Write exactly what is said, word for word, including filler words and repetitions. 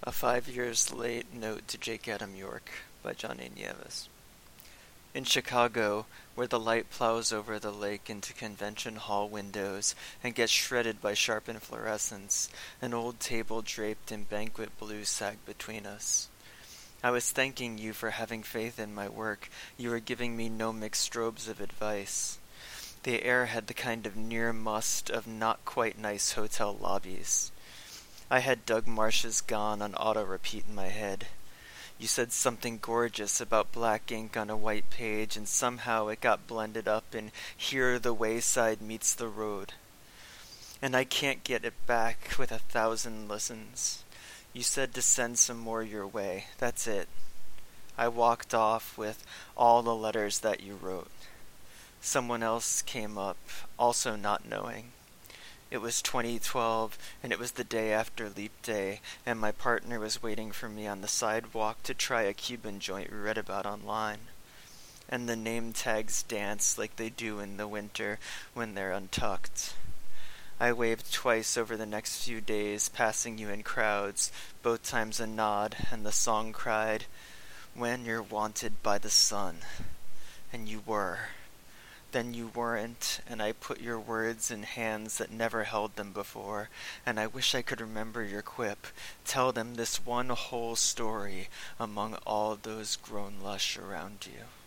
A Five Years Late Note to Jake Adam York by John A. Nieves. In Chicago, where the light plows over the lake into convention hall windows and gets shredded by sharpened fluorescence, an old table draped in banquet blue sagged between us. I was thanking you for having faith in my work. You were giving me no mixed strobes of advice. The air had the kind of near must of not quite nice hotel lobbies. I had Doug Marsh's Gone on auto-repeat in my head. You said something gorgeous about black ink on a white page, and somehow it got blended up in Here the Wayside Meets the Road. And I can't get it back with a thousand listens. You said to send some more your way. That's it. I walked off with all the letters that you wrote. Someone else came up, also not knowing. It was twenty twelve, and it was the day after Leap Day, and my partner was waiting for me on the sidewalk to try a Cuban joint we read about online. And the name tags dance like they do in the winter when they're untucked. I waved twice over the next few days, passing you in crowds, both times a nod, and the song cried, "When you're wanted by the sun." And you were. Then you weren't, and I put your words in hands that never held them before, and I wish I could remember your quip, tell them this one whole story among all those grown lush around you.